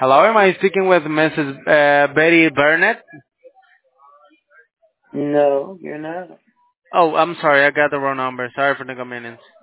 Hello, am I speaking with Mrs. Betty Burnett? No, you're not. Oh, I'm sorry, I got the wrong number. Sorry for the inconvenience.